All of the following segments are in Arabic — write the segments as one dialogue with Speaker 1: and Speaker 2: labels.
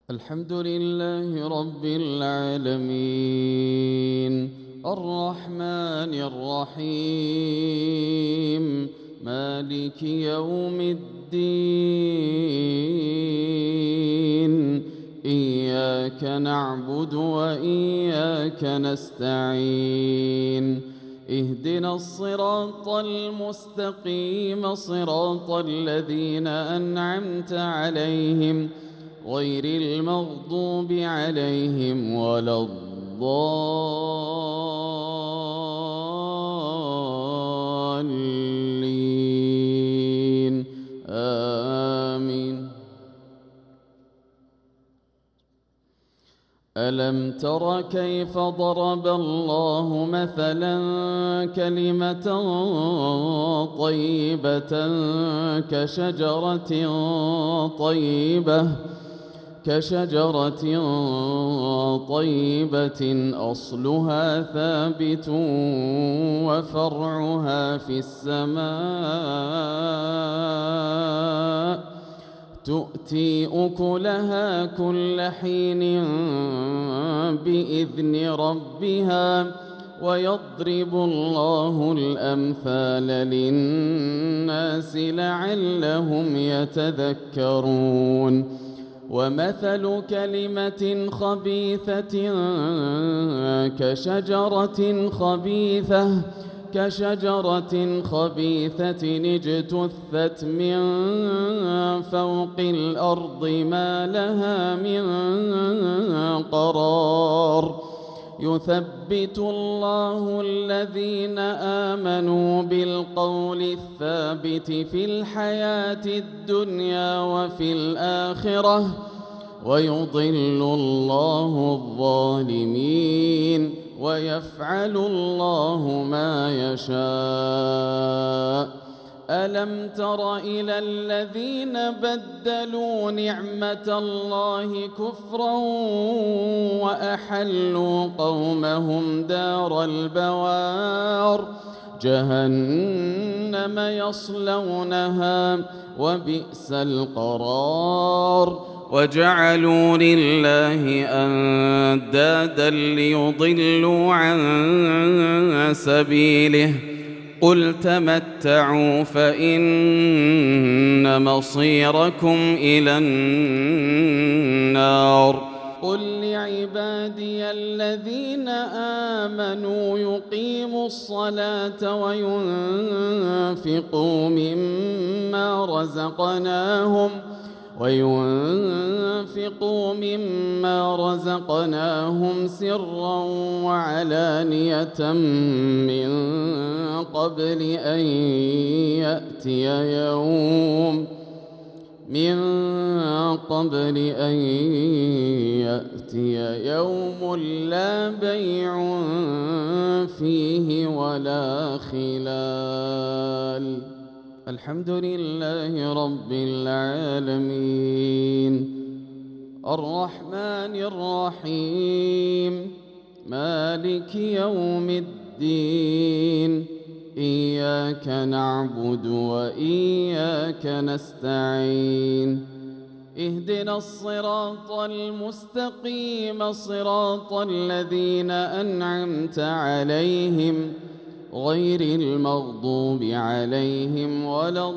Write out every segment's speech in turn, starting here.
Speaker 1: الحمد لله رب العالمين الرحمن الرحيم مالك يوم الدين إياك نعبد وإياك نستعين اهدنا الصراط المستقيم صراط الذين أنعمت عليهم غير المغضوب عليهم ولا الضالين آمين. ألم تر كيف ضرب الله مثلا كلمة طيبة كشجرة طيبة أصلها ثابت وفرعها في السماء تؤتي أكلها كل حين بإذن ربها ويضرب الله الأمثال للناس لعلهم يتذكرون. ومثل كلمة خبيثة كشجرة خبيثة اجتثت من فوق الأرض ما لها من قرار يثبت الله الذين آمنوا بالقول الثابت في الحياة الدنيا وفي الآخرة ويضل الله الظالمين ويفعل الله ما يشاء. ألم تر إلى الذين بدلوا نعمة الله كفرا وأحلوا قومهم دار البوار جهنم يصلونها وبئس القرار وجعلوا لله أندادا ليضلوا عن سبيله قل تمتعوا فإن مصيركم إلى النار. قل لعبادي الذين آمنوا يقيموا الصلاة وينفقوا مما رزقناهم سرا وعلانية من قبل أن يأتي يوم لا بيع فيه ولا خلال. الحمد لله رب العالمين الرحمن الرحيم مالك يوم الدين إياك نعبد وإياك نستعين اهدنا الصراط المستقيم صراط الذين أنعمت عليهم غير المغضوب عليهم ولا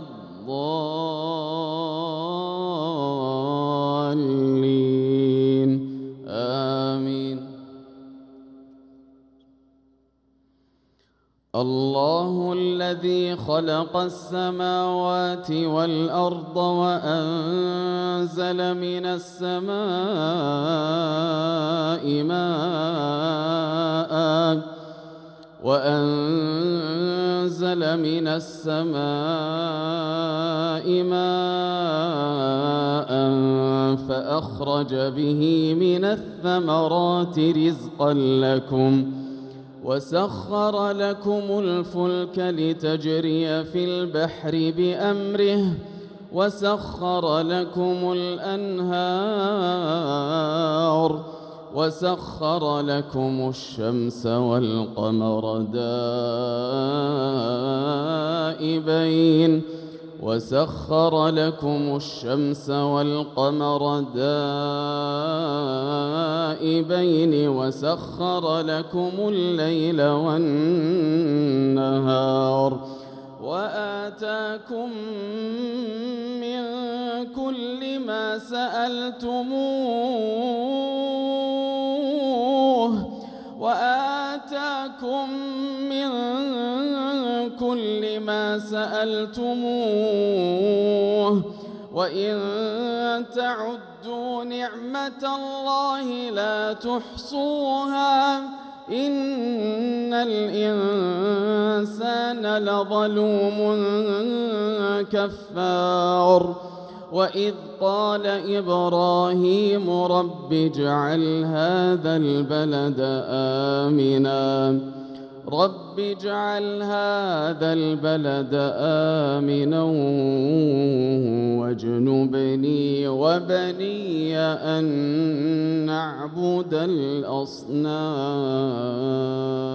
Speaker 1: الضالين آمين. الله الذي خلق السماوات والأرض وأنزل من السماء ماء فأخرج به من الثمرات رزقا لكم وسخر لكم الفلك لتجري في البحر بأمره وسخر لكم الأنهار وسخر لكم الشمس والقمر دائبين وسخر لكم الشمس والقمر دائبين غائبين وسخر لكم الليل والنهار وآتاكم من كل ما سألتموه وإن تعدوا نعمة الله لا تحصوها إن الإنسان لظلوم كفار وإذ قال إبراهيم رب اجعل هذا البلد آمنا واجنبني وبني أن نعبد الأصنام.